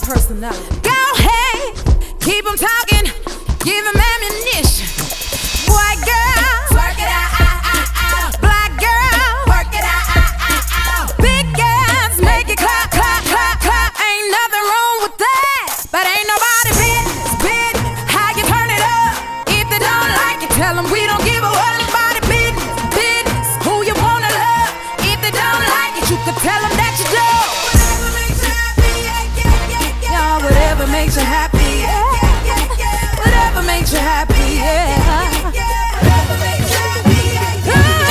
personality. Go ahead, keep them talking, give them ammunition. White girl, work it out. Black girl, work it out. Big girls, make it clap, clap, clap, clap. Ain't nothing wrong with that, but ain't nobody bit how you turn it up. If they don't like it, tell them we don't give a what. Nobody business, who you wanna love. If they don't like it, you could tell them that you do. Whatever makes you happy, yeah. Whatever makes you happy, yeah. Whatever makes you happy, yeah.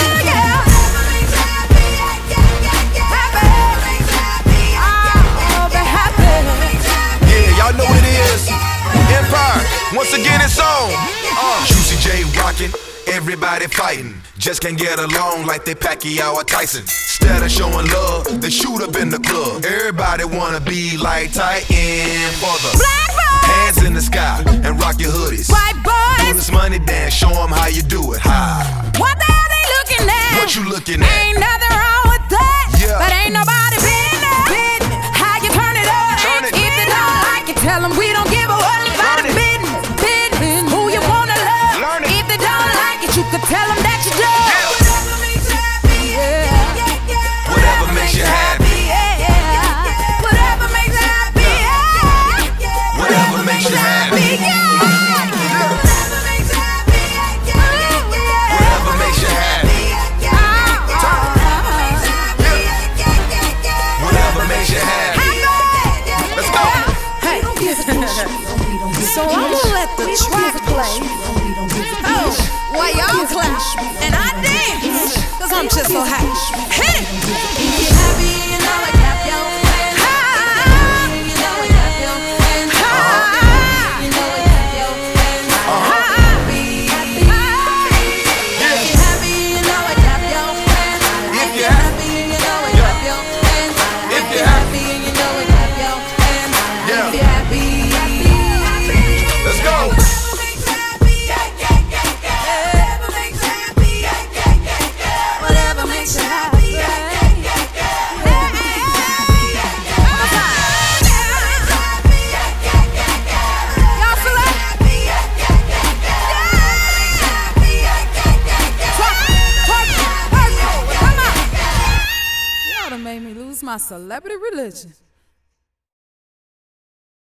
Oh, be happy. Yeah, y'all know what it is. Empire, once again it's on. Juicy J rockin', everybody fighting. Just can't get along like they Pacquiao or Tyson. Instead of showing love, they shoot up in the club. Everybody wanna be like Titan for the Black boys, hands in the sky and rock your hoodies. white Do boys, this money dance, show them how you do it. High. what the hell they looking at? What you looking at? Ain't nothing wrong with that, Yeah. but ain't nobody business how you turn it up. Turn it. If they don't like it, tell them we don't give a what. Nobody Learn it. business, who you wanna love. Learn it. If they don't like it, you could tell them that you do. Whatever makes you happy, Whatever makes you happy, yeah. Whatever makes you happy, yeah. Whatever makes you happy. Whatever makes you happy, Whatever makes you happy. Whatever makes you happy. Let's go. Hey. So I'm gonna let the track play. Oh, while y'all clap and I dance, 'cause I'm just so happy. Hit it. If you're happy, you know it, clap your hands. You know it, clap your hands. You know it, clap your hands. Happy. If you're happy, you know it, clap your hands. If If you're you're happy, you know it, clap your hands. If If you're you're happy, you know it, clap your hands. Yeah. If you're happy. Let's go. Whatever makes you happy. Y'all feel it? Twerk, come on. Y'all done made me lose my celebrity religion.